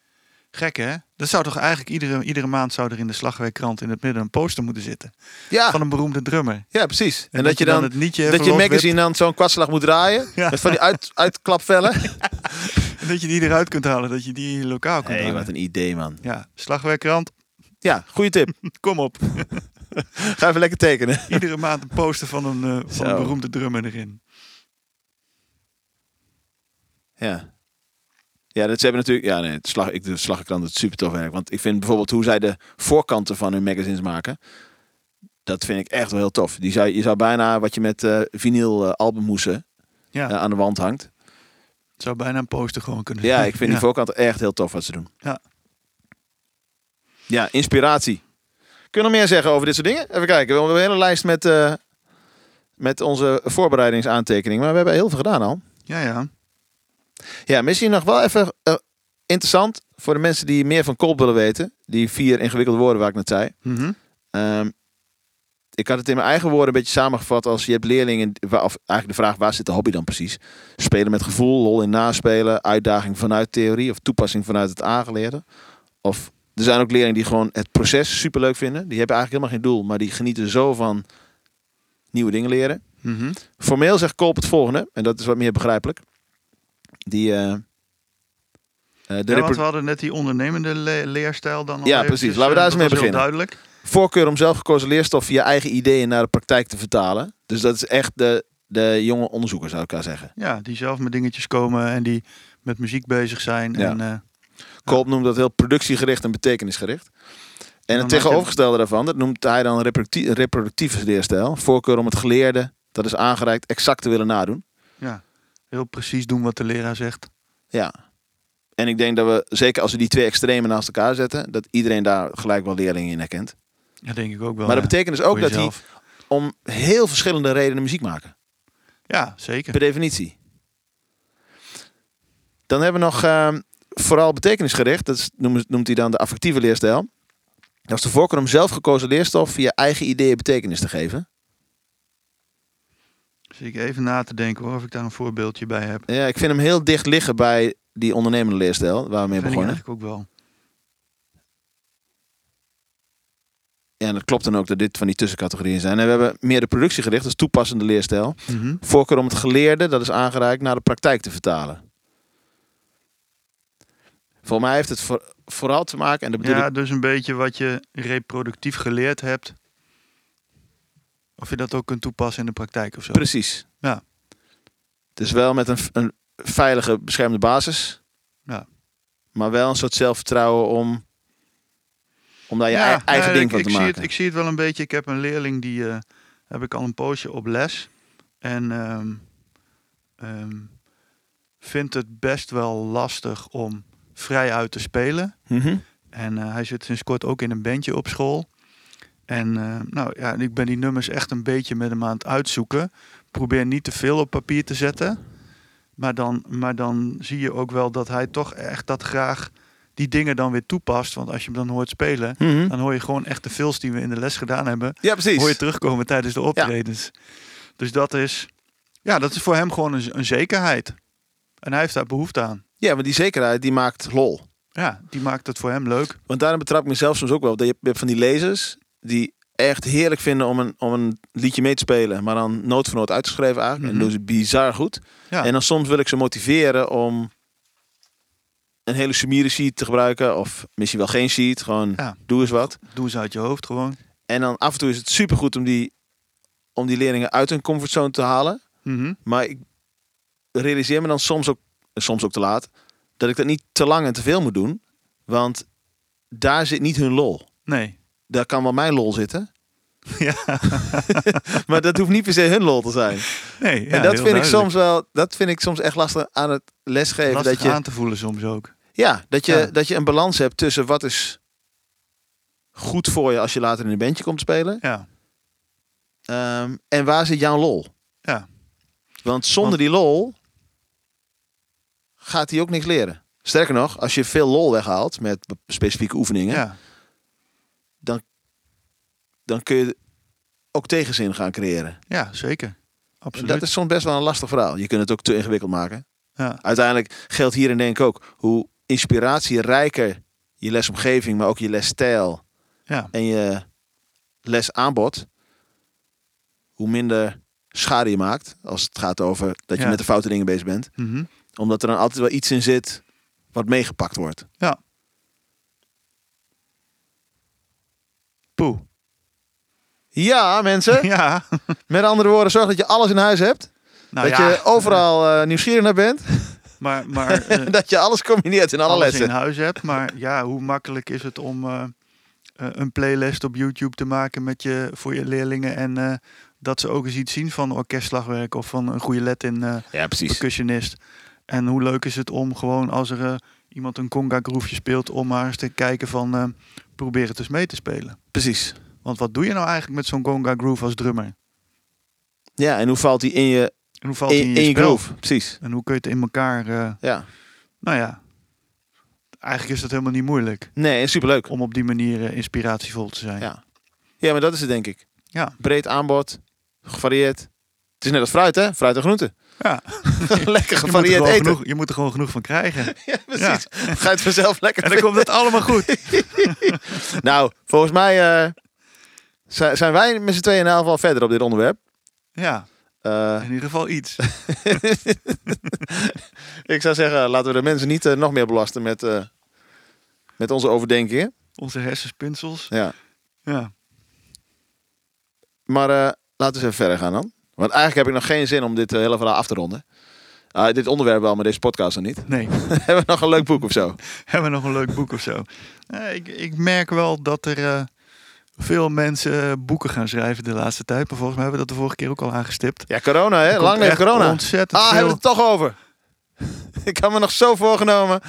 Gek, hè? Dat zou toch eigenlijk iedere maand zou er in de Slagwerkkrant in het midden een poster moeten zitten. Ja, Van een beroemde drummer. ja, precies. En dat je dan het nietje dat je even loswipt magazine dan zo'n kwartslag moet draaien. Ja. Met van die uitklapvellen. en dat je die eruit kunt halen. Dat je die in je lokaal kunt Hé, halen. wat een idee, man. Ja, Slagwerkkrant, Ja, goede tip. kom op. Ga even lekker tekenen. Iedere maand een poster van een Zo. beroemde drummer erin. Ja. Ja, ze hebben natuurlijk... Ja, nee, de Slagwerkkrant doet super tof werk. Want ik vind bijvoorbeeld hoe zij de voorkanten van hun magazines maken. Dat vind ik echt wel heel tof. Je zou bijna wat je met vinyl albummoesen Ja, aan de wand hangt. het zou bijna een poster gewoon kunnen Ja, zijn. ik vind die voorkanten echt heel tof wat ze doen. Ja. Ja, inspiratie. Kun je nog meer zeggen over dit soort dingen? Even kijken. We hebben een hele lijst met onze voorbereidingsaantekeningen. Maar we hebben heel veel gedaan al. Ja. Ja, misschien nog wel even interessant voor de mensen die meer van Kolp willen weten. Die 4 ingewikkelde woorden waar ik net zei. Mhm. Ik had het in mijn eigen woorden een beetje samengevat als je hebt leerlingen, of eigenlijk de vraag waar zit de hobby dan precies? Spelen met gevoel, lol in naspelen, uitdaging vanuit theorie of toepassing vanuit het aangeleerde. Of er zijn ook leerlingen die gewoon het proces superleuk vinden. Die hebben eigenlijk helemaal geen doel, maar die genieten zo van nieuwe dingen leren. Mhm. Formeel zegt Kolp het volgende, en dat is wat meer begrijpelijk. Ja, want we hadden net die ondernemende leerstijl dan al Ja, eventjes, precies. Laten we daar eens dat mee was heel beginnen. duidelijk. Voorkeur om zelf gekozen leerstof via eigen ideeën naar de praktijk te vertalen. Dus dat is echt de jonge onderzoeker, zou ik zeggen. Ja, die zelf met dingetjes komen en die met muziek bezig zijn. Ja. En, Kolp noemt dat heel productiegericht en betekenisgericht. En dan het tegenovergestelde daarvan, dat noemt hij dan reproductieve leerstijl. Voorkeur om het geleerde, dat is aangereikt, exact te willen nadoen. ja, heel precies doen wat de leraar zegt. Ja. En ik denk dat we, zeker als we die 2 extremen naast elkaar zetten, dat iedereen daar gelijk wel leerlingen in herkent. Ja, denk ik ook wel. Maar dat ja. betekent dus ook Voor dat hij jezelf. om heel verschillende redenen muziek maken. Ja, zeker. Per definitie. Dan hebben we nog vooral betekenisgericht. Dat is, noemt hij dan de affectieve leerstijl. Dat is de voorkeur om zelf gekozen leerstof via eigen ideeën betekenis te geven. Zie ik even na te denken hoor, of ik daar een voorbeeldje bij heb. Ja, ik vind hem heel dicht liggen bij die ondernemende leerstijl waar we mee Vind ik begonnen. eigenlijk ook wel. Ja, en dat klopt dan ook dat dit van die tussencategorieën zijn. En we hebben meer de productiegericht, dat is toepassende leerstijl. Mhm. Voorkeur om het geleerde, dat is aangereikt, naar de praktijk te vertalen. Voor mij heeft het vooral te maken, en dat bedoel Ja, ik... dus een beetje wat je reproductief geleerd hebt. Of je dat ook kunt toepassen in de praktijk of zo. Precies. Ja. Het is wel met een veilige, beschermde basis. Ja. Maar wel een soort zelfvertrouwen om daar je eigen ding van te maken. Ik zie het wel een beetje. Ik heb een leerling die heb ik al een poosje op les. En vindt het best wel lastig om vrij uit te spelen. Mhm. En hij zit sinds kort ook in een bandje op school. En nou ja, ik ben die nummers echt een beetje met hem aan het uitzoeken. Probeer niet te veel op papier te zetten. Maar dan zie je ook wel dat hij toch echt dat graag die dingen dan weer toepast. Want als je hem dan hoort spelen, Mhm. dan hoor je gewoon echt de fills die we in de les gedaan hebben. Ja, precies. Hoor je terugkomen tijdens de optredens. Dus dat is voor hem gewoon een zekerheid. En hij heeft daar behoefte aan. Ja, maar die zekerheid die maakt lol. Ja, die maakt het voor hem leuk. Want daarom betrap ik mezelf soms ook wel. Dat je hebt van die lezers die echt heerlijk vinden om een liedje mee te spelen. Maar dan noot voor noot uitgeschreven eigenlijk. Mhm. En doen ze bizar goed. Ja. En dan soms wil ik ze motiveren om een hele summiere sheet te gebruiken. Of misschien wel geen sheet. Gewoon Ja. doe eens wat. Doe eens uit je hoofd gewoon. En dan af en toe is het supergoed om die leerlingen uit hun comfortzone te halen. Mhm. Maar ik realiseer me dan soms ook te laat, dat ik dat niet te lang en te veel moet doen. Want daar zit niet hun lol. Nee. Daar kan wel mijn lol zitten. Ja. Maar dat hoeft niet per se hun lol te zijn. Nee, ja, en dat heel vind duidelijk. dat vind ik soms echt lastig aan het lesgeven. Lastig dat je, aan te voelen soms ook. ja, dat je, Ja. dat je een balans hebt tussen wat is goed voor je als je later in een bandje komt spelen. Ja. En waar zit jouw lol? Ja. Want zonder die lol gaat hij ook niks leren. Sterker nog, als je veel lol weghaalt met specifieke oefeningen, Ja. dan kun je ook tegenzin gaan creëren. Ja, zeker. En Absoluut. dat is soms best wel een lastig verhaal. Je kunt het ook te ingewikkeld maken. Ja. Uiteindelijk geldt hierin denk ik ook hoe inspiratierijker je lesomgeving, maar ook je lesstijl Ja. en je lesaanbod, hoe minder schade je maakt als het gaat over dat je Ja. met de foute dingen bezig bent. Mhm. Omdat er dan altijd wel iets in zit wat meegepakt wordt. Ja. Poeh. Ja, mensen. Ja. Met andere woorden, zorg dat je alles in huis hebt. Nou dat ja. je overal nieuwsgierig naar bent. Maar Dat je alles combineert in alle alles lessen. in huis hebt. Maar ja, hoe makkelijk is het om een playlist op YouTube te maken voor je leerlingen en dat ze ook eens iets zien van orkestslagwerk of van een goede let-in Ja, precies. percussionist. En hoe leuk is het om gewoon als er iemand een conga groefje speelt om maar eens te kijken van probeer het eens mee te spelen. Precies. Want wat doe je nou eigenlijk met zo'n conga groove als drummer? Ja, en hoe valt die in je, En hoe valt die in je spel? groove? Precies. En hoe kun je het in elkaar... Ja. nou ja, eigenlijk is dat helemaal niet moeilijk Nee, superleuk. om op die manier inspiratievol te zijn. Ja. Ja, maar dat is het denk ik. Ja. Breed aanbod, gevarieerd. Het is net als fruit, hè? Fruit en groente. Ja. Lekker gevarieerd eten. Je moet er gewoon genoeg van krijgen. Ja, precies. Ga je het vanzelf lekker En dan komt het allemaal goed. Nou, volgens mij zijn wij met z'n tweeën in ieder geval verder op dit onderwerp. Ja, Eh, in ieder geval iets. ik zou zeggen, laten we de mensen niet nog meer belasten met onze overdenkingen. Onze hersenspinsels. Ja. Ja. Maar laten we eens even verder gaan dan. Want eigenlijk heb ik nog geen zin om dit hele verhaal af te ronden. Dit onderwerp wel, maar deze podcast dan niet. Nee, Hebben we nog een leuk boek of zo? hebben we nog een leuk boek of zo? Ik merk wel dat er veel mensen boeken gaan schrijven de laatste tijd. Maar volgens mij hebben we dat de vorige keer ook al aangestipt. Ja, corona hè? komt Lang leven echt corona. ontzettend Hebben we veel. het toch over? Ik had me nog zo voorgenomen.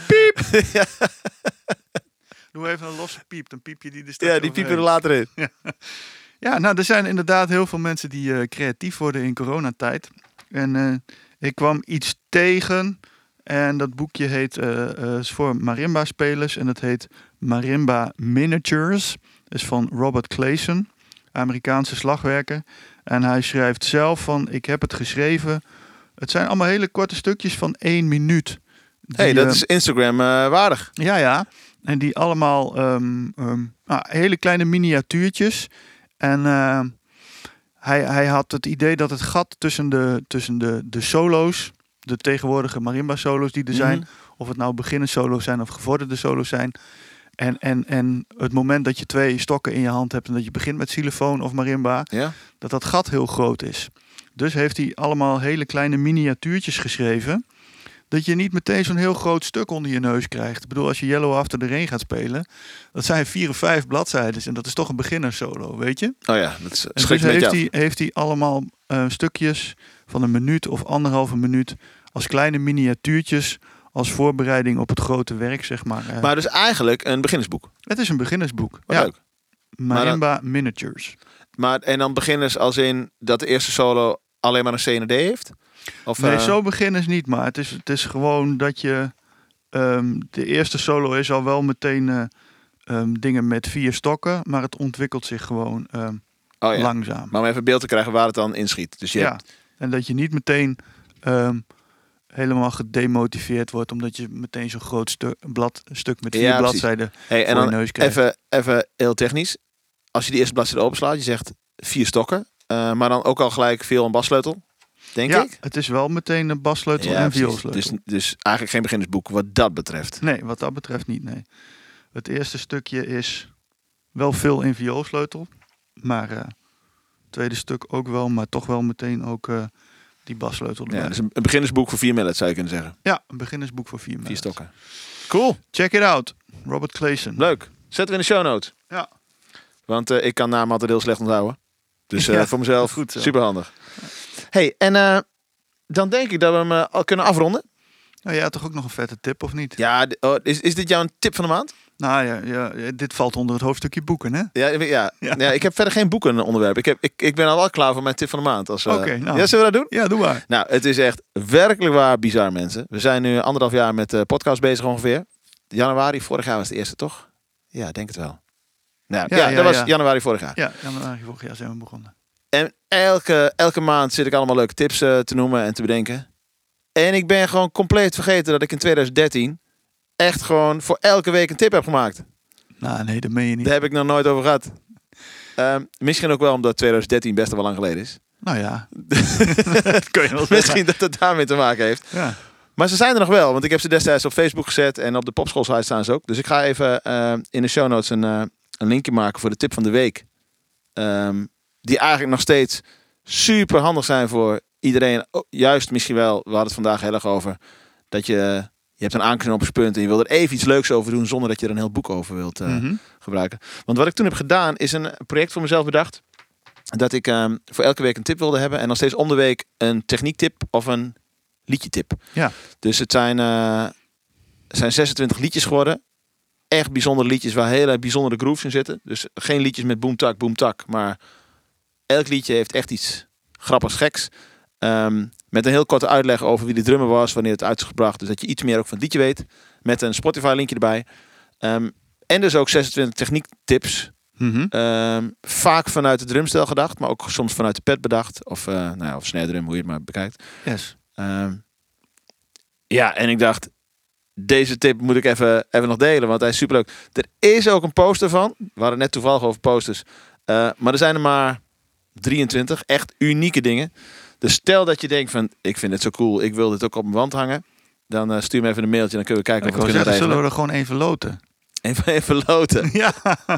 Doe even een losse piep. Dan piep je die er straks Ja, die piepen er overheen. later in. Ja, nou, er zijn inderdaad heel veel mensen die creatief worden in coronatijd. En ik kwam iets tegen. En dat boekje heet is voor marimba-spelers. En dat heet Marimba Miniatures. Dat is van Robert Clayson, Amerikaanse slagwerker. En hij schrijft zelf van, ik heb het geschreven. Het zijn allemaal hele korte stukjes van 1 minuut. Hey, Die, dat is Instagram waardig. Ja, ja. En die allemaal hele kleine miniatuurtjes. En hij had het idee dat het gat tussen de solo's, de tegenwoordige marimba solo's die er zijn, Mhm. of het nou beginnersolo's zijn of gevorderde solo's zijn. En het moment dat je 2 stokken in je hand hebt en dat je begint met xylofoon of marimba, Ja? dat gat heel groot is. Dus heeft hij allemaal hele kleine miniatuurtjes geschreven. Dat je niet meteen zo'n heel groot stuk onder je neus krijgt. Ik bedoel, als je Yellow After the Rain gaat spelen, dat zijn 4 of 5 bladzijden. En dat is toch een beginnersolo, weet je? Oh ja, dat is En schrikt dus met je af. heeft hij allemaal stukjes van 1 minuut of 1,5 minuut als kleine miniatuurtjes als voorbereiding op het grote werk, zeg maar. Maar dus eigenlijk een beginnersboek. Het is een beginnersboek. Wat Ja, leuk. Marimba Miniatures. Maar, en dan beginners als in dat de eerste solo alleen maar een C en een D heeft? Of, Nee, zo beginners niet, maar het is gewoon dat je... de eerste solo is al wel meteen dingen met 4 stokken, maar het ontwikkelt zich gewoon oh, ja. langzaam. Maar om even beeld te krijgen waar het dan inschiet. Dus je Ja, hebt, en dat je niet meteen helemaal gedemotiveerd wordt, omdat je meteen zo'n groot stuk met 4 Ja, precies. bladzijden hey, en voor je dan neus krijgt. even heel technisch. Als je die eerste bladzijde openslaat, je zegt 4 stokken. Maar dan ook al gelijk veel een bassleutel, denk Ja, ik. het is wel meteen een bassleutel Ja, en precies. vioolsleutel. Dus eigenlijk geen beginnersboek wat dat betreft. Nee, wat dat betreft niet, nee. Het eerste stukje is wel veel in vioolsleutel, maar het tweede stuk ook wel, maar toch wel meteen ook die bassleutel erbij. Ja, dus een beginnersboek voor 4 millets zou je kunnen zeggen. Ja, een beginnersboek voor 4 4 maanden. stokken. Cool, Check it out. Robert Clayson. leuk. Zetten we in de show notes. Ja. Want ik kan namen altijd heel slecht onthouden. Dus Ja, voor mezelf goed zo. superhandig. Hey, en dan denk ik dat we hem al kunnen afronden. Nou, jij had toch ook nog een vette tip, of niet? Ja, is dit jouw tip van de maand? Nou ja, dit valt onder het hoofdstukje boeken, hè? Ja. Ik heb verder geen boekenonderwerp. Ik ben al wel klaar voor mijn tip van de maand. Oké, nou. Ja, zullen we dat doen? Ja, doe maar. Nou, het is echt werkelijk waar bizar, mensen. We zijn nu 1,5 jaar met de podcast bezig ongeveer. Januari vorig jaar was de eerste, toch? Ja, denk het wel. Nou, Ja, dat was ja. januari vorig jaar. Ja, januari vorig jaar zijn we begonnen. En elke maand zit ik allemaal leuke tips te noemen en te bedenken. En ik ben gewoon compleet vergeten dat ik in 2013 echt gewoon voor elke week een tip heb gemaakt. Nou, nee, dat meen je niet. Daar heb ik nog nooit over gehad. Misschien ook wel omdat 2013 best wel lang geleden is. Nou ja, dat kun je wel zeggen. Misschien dat het daarmee te maken heeft. Ja. Maar ze zijn er nog wel, want ik heb ze destijds op Facebook gezet en op de popschoolsite staan ze ook. Dus ik ga even in de show notes een linkje maken voor de tip van de week. Die eigenlijk nog steeds super handig zijn voor iedereen. Juist misschien wel, we hadden het vandaag heel erg over, dat je hebt een aanknopingspunt en je wil er even iets leuks over doen zonder dat je er een heel boek over wilt gebruiken. Want wat ik toen heb gedaan is een project voor mezelf bedacht. Dat ik voor elke week een tip wilde hebben en dan steeds om de week een techniektip of een liedjetip. Ja. Dus het zijn 26 liedjes geworden. Echt bijzondere liedjes waar hele bijzondere grooves in zitten. Dus geen liedjes met boom tak, maar elk liedje heeft echt iets grappigs, geks. Met een heel korte uitleg over wie de drummer was, wanneer het uit is gebracht. Dus dat je iets meer ook van het liedje weet. Met een Spotify linkje erbij. En dus ook 26 techniektips. Vaak vanuit de drumstijl gedacht, maar ook soms vanuit de pad bedacht. Of snare drum, hoe je het maar bekijkt. Yes. Ja, en ik dacht, deze tip moet ik even nog delen, want hij is superleuk. Er is ook een poster van. We hadden net toevallig over posters. Maar er zijn er maar 23 echt unieke dingen. Dus stel dat je denkt van, ik vind het zo cool, ik wil dit ook op mijn wand hangen. Dan stuur me even een mailtje, dan kunnen we kijken of we het kunnen regelen. Zullen we er gewoon even loten? Even loten. Ja.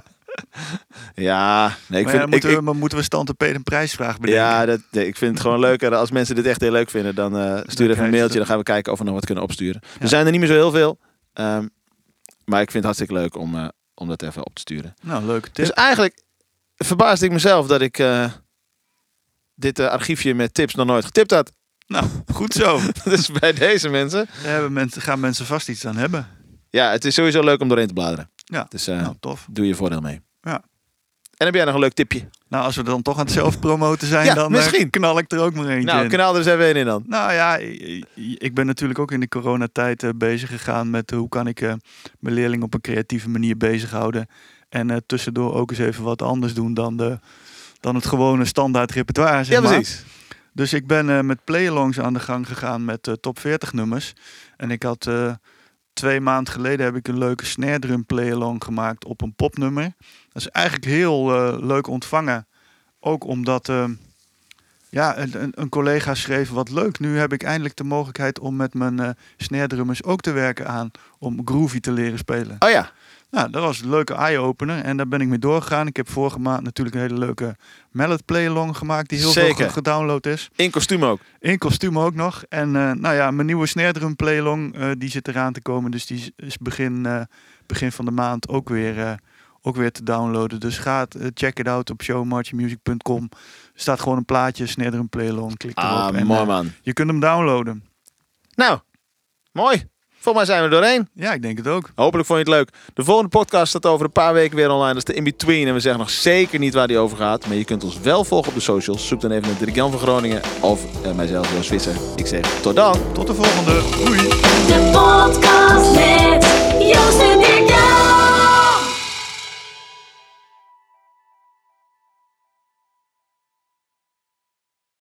Ja, nee, moeten we stand op een prijsvraag bedenken? Ja, ik vind het gewoon leuker. Als mensen dit echt heel leuk vinden, dan stuur even een mailtje. Dan gaan we kijken of we nog wat kunnen opsturen. Ja. Er zijn er niet meer zo heel veel. Maar ik vind het hartstikke leuk om dat even op te sturen. Nou, leuke tip. Dus eigenlijk verbaasde ik mezelf dat ik dit archiefje met tips nog nooit getipt had. Nou, goed zo. Dus bij deze mensen... gaan mensen vast iets aan hebben. Ja, het is sowieso leuk om doorheen te bladeren. Ja, dus tof. Doe je voordeel mee. Ja. En heb jij nog een leuk tipje? Nou, als we dan toch aan het zelf promoten zijn, ja, dan misschien knal ik er ook maar eentje in. Knal er eens even in dan. Nou ja, ik ben natuurlijk ook in de coronatijd bezig gegaan met hoe kan ik mijn leerlingen op een creatieve manier bezighouden. En tussendoor ook eens even wat anders doen dan het gewone standaard repertoire, zeg maar. Precies. Dus ik ben met play-alongs aan de gang gegaan met top 40 nummers. En ik had 2 maanden geleden heb ik een leuke snare drum play-along gemaakt op een popnummer. Dat is eigenlijk heel leuk ontvangen. Ook omdat een collega schreef, wat leuk. Nu heb ik eindelijk de mogelijkheid om met mijn snare drummers ook te werken om groovy te leren spelen. Oh ja. Nou, dat was een leuke eye-opener en daar ben ik mee doorgegaan. Ik heb vorige maand natuurlijk een hele leuke mallet play-along gemaakt die heel veel gedownload is. In kostuum ook. In kostuum ook nog. En mijn nieuwe snare drum play-along die zit eraan te komen. Dus die is begin van de maand ook weer te downloaden. Dus check it out op showmarchmusic.com. Er staat gewoon een plaatje, snare drum play-along. Klik erop en mooi man. Je kunt hem downloaden. Nou, mooi. Volgens mij zijn we doorheen. Ja, ik denk het ook. Hopelijk vond je het leuk. De volgende podcast staat over een paar weken weer online. Dat is de In-Between. En we zeggen nog zeker niet waar die over gaat. Maar je kunt ons wel volgen op de socials. Zoek dan even naar Dirk Jan van Groningen. Of mijzelf, Joost Visser. Ik zeg tot dan. Tot de volgende. Doei. De podcast met Joost en Dirk Jan.